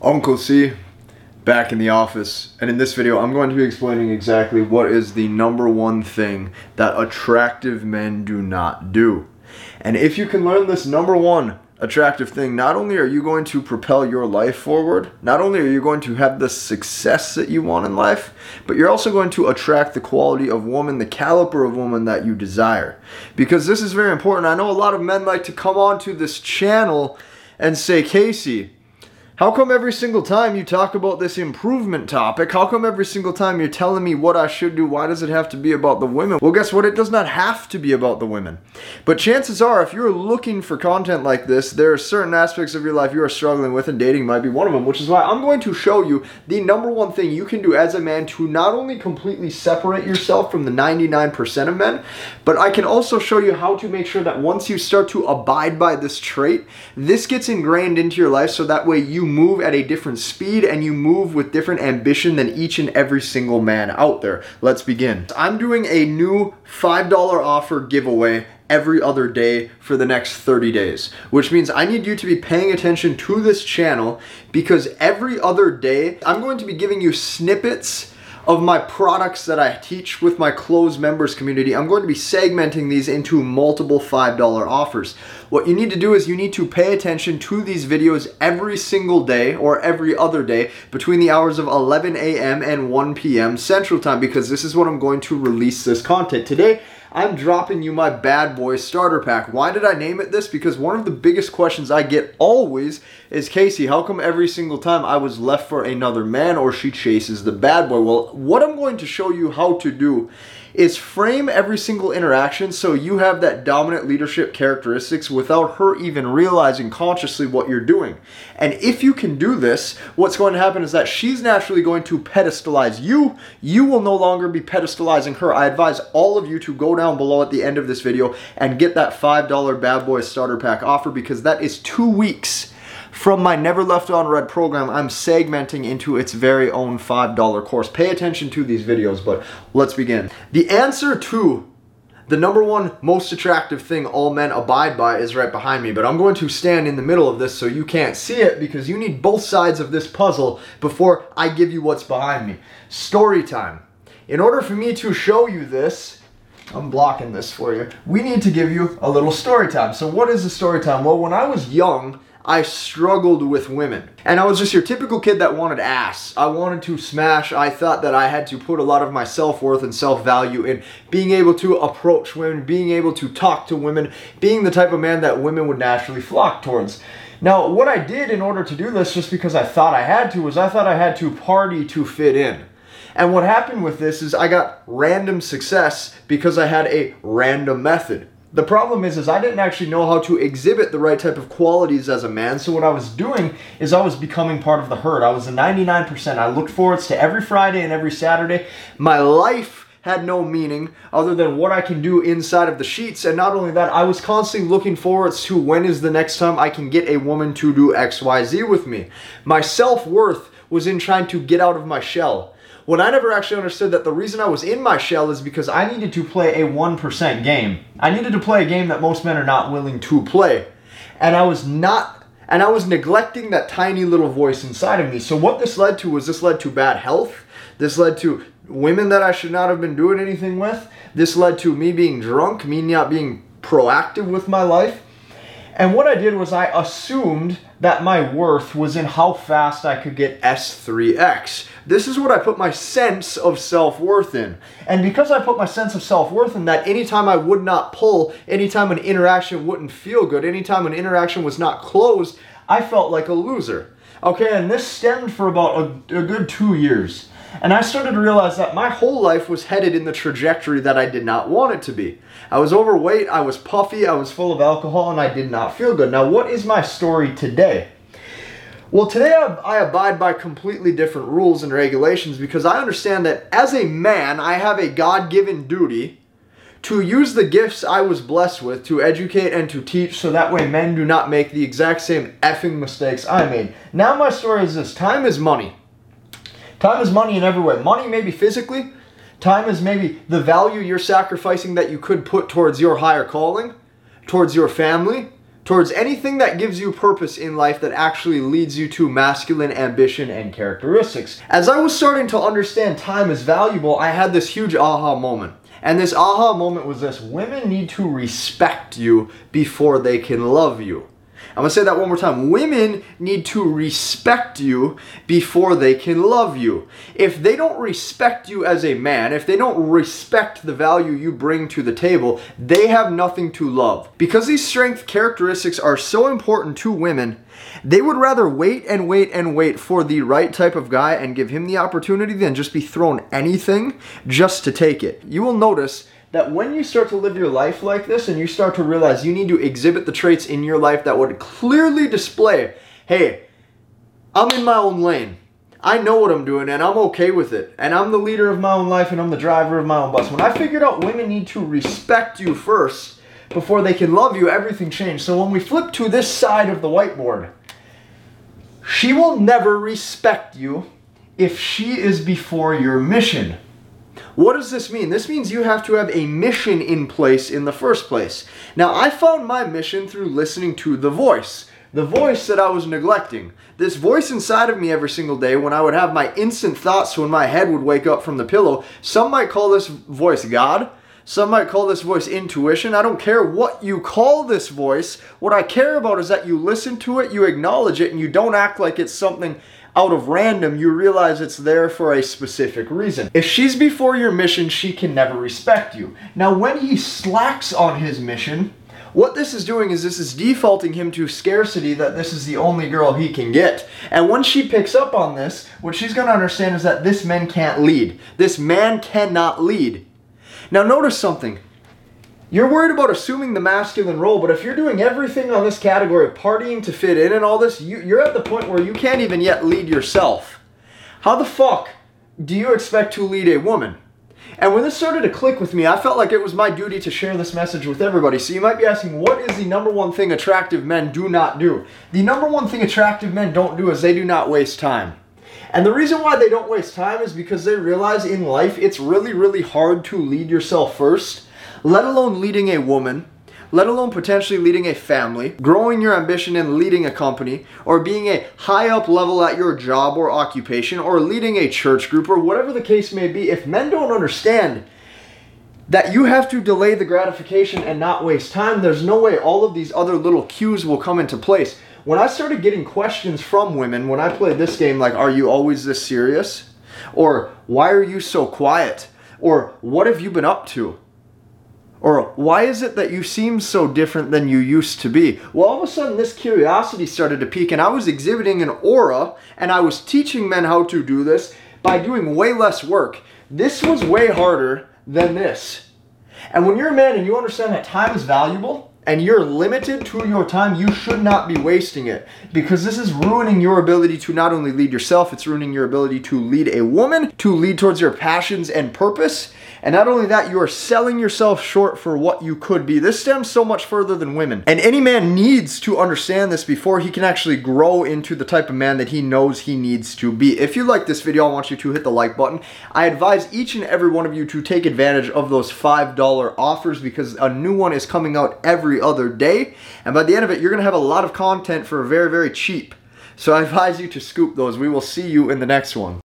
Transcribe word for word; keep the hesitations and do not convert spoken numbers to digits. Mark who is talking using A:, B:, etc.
A: Uncle C, back in the office, and in this video I'm going to be explaining exactly what is the number one thing that attractive men do not do. And if you can learn this number one attractive thing, not only are you going to propel your life forward, not only are you going to have the success that you want in life, but you're also going to attract the quality of woman, the caliber of woman that you desire. Because this is very important. I know a lot of men like to come onto this channel and say, Casey, how come every single time you talk about this improvement topic, how come every single time you're telling me what I should do, why does it have to be about the women? Well, guess what? It does not have to be about the women. But chances are, if you're looking for content like this, there are certain aspects of your life you are struggling with, and dating might be one of them, which is why I'm going to show you the number one thing you can do as a man to not only completely separate yourself from the ninety-nine percent of men, but I can also show you how to make sure that once you start to abide by this trait, this gets ingrained into your life so that way you move at a different speed and you move with different ambition than each and every single man out there. Let's begin. I'm doing a new five dollar offer giveaway every other day for the next thirty days, which means I need you to be paying attention to this channel, because every other day I'm going to be giving you snippets of my products that I teach with my closed members community. I'm going to be segmenting these into multiple five dollar offers. What you need to do is you need to pay attention to these videos every single day or every other day between the hours of eleven A M and one P M Central Time, because this is what I'm going to release this content. Today, I'm dropping you my Bad Boy Starter Pack. Why did I name it this? Because one of the biggest questions I get always is, Casey, how come every single time I was left for another man or she chases the bad boy? Well, what I'm going to show you how to do is frame every single interaction so you have that dominant leadership characteristics without her even realizing consciously what you're doing. And if you can do this, what's going to happen is that she's naturally going to pedestalize you. You will no longer be pedestalizing her. I advise all of you to go down below at the end of this video and get that five dollar Bad Boy Starter Pack offer, because that is two weeks from my Never Left On Red program. I'm segmenting into its very own five dollar course. Pay attention to these videos, but let's begin. The answer to the number one most attractive thing all men abide by is right behind me, but I'm going to stand in the middle of this so you can't see it, because you need both sides of this puzzle before I give you what's behind me. Story time. In order for me to show you this, I'm blocking this for you, we need to give you a little story time. So what is a story time? Well, when I was young, I struggled with women. And I was just your typical kid that wanted ass. I wanted to smash. I thought that I had to put a lot of my self-worth and self-value in being able to approach women, being able to talk to women, being the type of man that women would naturally flock towards. Now, what I did in order to do this, just because I thought I had to, was I thought I had to party to fit in. And what happened with this is I got random success because I had a random method. The problem is, is I didn't actually know how to exhibit the right type of qualities as a man. So what I was doing is I was becoming part of the herd. I was a ninety-nine percent. I looked forwards to every Friday and every Saturday. My life had no meaning other than what I can do inside of the sheets. And not only that, I was constantly looking forwards to when is the next time I can get a woman to do X Y Z with me. My self-worth was in trying to get out of my shell. When I never actually understood that the reason I was in my shell is because I needed to play a one percent game. I needed to play a game that most men are not willing to play. And I was not, and I was neglecting that tiny little voice inside of me. So what this led to was this led to bad health. This led to women that I should not have been doing anything with. This led to me being drunk, me not being proactive with my life. And what I did was I assumed that my worth was in how fast I could get S three X. This is what I put my sense of self-worth in. And because I put my sense of self-worth in that, anytime I would not pull, anytime an interaction wouldn't feel good, anytime an interaction was not closed, I felt like a loser. Okay, and this stemmed for about a, a good two years. And I started to realize that my whole life was headed in the trajectory that I did not want it to be. I was overweight, I was puffy, I was full of alcohol, and I did not feel good. Now, what is my story today? Well, today I, I abide by completely different rules and regulations, because I understand that as a man, I have a God-given duty to use the gifts I was blessed with to educate and to teach, so that way men do not make the exact same effing mistakes I made. Now my story is this: time is money. Time is money in every way. Money maybe physically. Time is maybe the value you're sacrificing that you could put towards your higher calling, towards your family, towards anything that gives you purpose in life that actually leads you to masculine ambition and characteristics. As I was starting to understand time is valuable, I had this huge aha moment. And this aha moment was this: women need to respect you before they can love you. I'm going to say that one more time. Women need to respect you before they can love you. If they don't respect you as a man, if they don't respect the value you bring to the table, they have nothing to love. Because these strength characteristics are so important to women, they would rather wait and wait and wait for the right type of guy and give him the opportunity than just be thrown anything just to take it. You will notice that when you start to live your life like this and you start to realize you need to exhibit the traits in your life that would clearly display, hey, I'm in my own lane. I know what I'm doing and I'm okay with it. And I'm the leader of my own life and I'm the driver of my own bus. When I figured out women need to respect you first before they can love you, everything changed. So when we flip to this side of the whiteboard, she will never respect you if she is before your mission. What does this mean? This means you have to have a mission in place in the first place. Now, I found my mission through listening to the voice. The voice that I was neglecting. This voice inside of me every single day when I would have my instant thoughts when my head would wake up from the pillow. Some might call this voice God. Some might call this voice intuition. I don't care what you call this voice. What I care about is that you listen to it, you acknowledge it, and you don't act like it's something out of random. You realize it's there for a specific reason. If she's before your mission, she can never respect you. Now, when he slacks on his mission, what this is doing is this is defaulting him to scarcity, that this is the only girl he can get. And when she picks up on this, what she's going to understand is that this man can't lead. This man cannot lead. Now, notice something. You're worried about assuming the masculine role, but if you're doing everything on this category of partying to fit in and all this, you, you're at the point where you can't even yet lead yourself. How the fuck do you expect to lead a woman? And when this started to click with me, I felt like it was my duty to share this message with everybody. So you might be asking, what is the number one thing attractive men do not do? The number one thing attractive men don't do is they do not waste time. And the reason why they don't waste time is because they realize in life it's really, really hard to lead yourself first. Let alone leading a woman, let alone potentially leading a family, growing your ambition and leading a company, or being a high up level at your job or occupation, or leading a church group, or whatever the case may be. If men don't understand that you have to delay the gratification and not waste time, there's no way all of these other little cues will come into place. When I started getting questions from women, when I played this game, like, are you always this serious? Or, why are you so quiet? Or, what have you been up to? Or, why is it that you seem so different than you used to be? Well, all of a sudden, this curiosity started to peak, and I was exhibiting an aura, and I was teaching men how to do this by doing way less work. This was way harder than this. And when you're a man and you understand that time is valuable, and you're limited to your time, you should not be wasting it. Because this is ruining your ability to not only lead yourself, it's ruining your ability to lead a woman, to lead towards your passions and purpose. And not only that, you are selling yourself short for what you could be. This stems so much further than women. And any man needs to understand this before he can actually grow into the type of man that he knows he needs to be. If you like this video, I want you to hit the like button. I advise each and every one of you to take advantage of those five dollar offers because a new one is coming out every other day. And by the end of it, you're going to have a lot of content for very, very cheap. So I advise you to scoop those. We will see you in the next one.